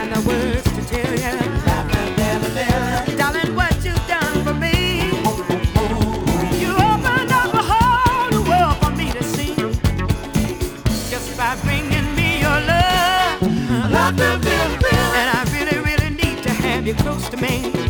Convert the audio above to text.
find the words to tell you. Darling, what you done for me. You opened up a whole new world for me to see. Just by bringing me your love. And I really, really need to have you close to me.